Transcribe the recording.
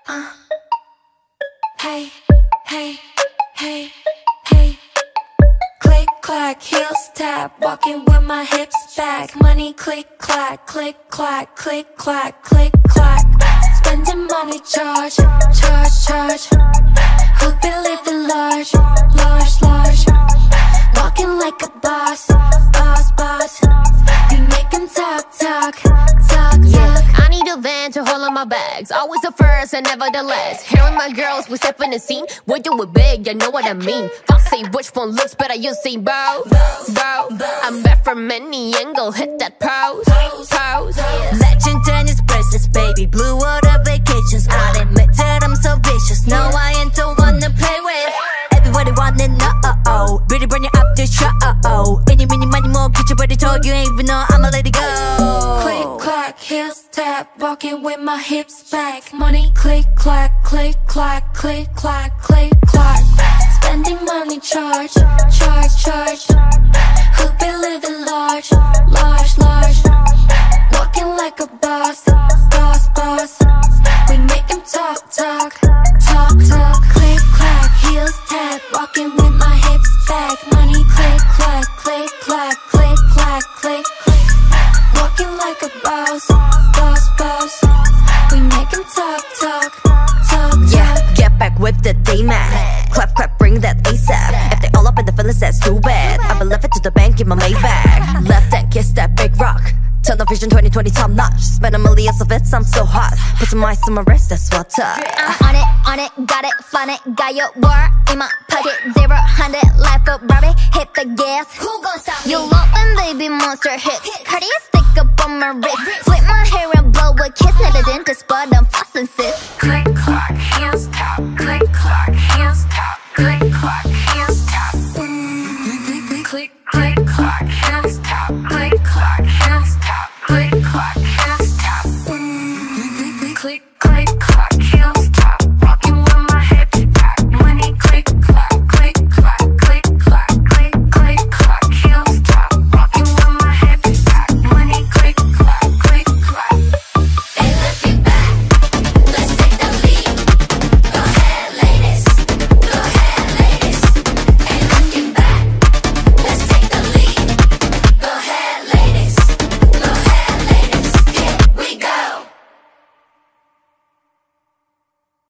Hey, hey, hey, hey. Click, clack, heels tap, walking with my hips back. Money click, clack, click, clack, click, clack, click, clack. Spending money, charge, charge, charge. Hope you living large, large, large. Walking like a boss, boss, boss. We make 'em talk, talk, talk, Yeah, talk. I need a van to hold on my bags. Always the first and never the last. Here with my girls, we step in the scene. We do it big, you know what I mean. Foxy, which one looks better? You see both, both. I'm back from any angle, hit that pose, pose. Legend and his bracelets, baby. Blue water vacations. I admit that I'm so vicious. No, I ain't the one to play with. Everybody wanna know. Really bring it up the show. Any, mini, money, more. Get your body told you ain't even know I'ma let it go. Click, clack, heels tap, walking with my hips back. Money click, clack, click, clack, click, clack, click, clack. Spending money, charge, charge, charge. Hope you living large, large, large. Walking like a boss, boss, boss. We make 'em talk, talk, talk, talk. Click, clack, heels tap, walking with my hips back. Money click, clack, click, clack, click, clack, click, click. Walking like a boss, boss, boss. We make 'em talk, talk, talk, Yeah, talk. get back with the D-Mac. Clap, clap, bring that ASAP. If they all up in the feelings, that's too bad. I'ma left it to the bank, give my Maybach. Left and kiss that big rock. Tunnel vision 2020 top notch. Spend a million of it, I'm so hot. Put some ice on my wrist, that's what's up. I'm on it, got it, fun it. Got your war in my pocket. 0-100, life up Barbie. Hit the gas. Who gon' stop me? You love when baby monster hits. Cartier stick up on my wrist. Flip my hair and blow a kiss. Not a dentist, but I'm flossing sis. Click,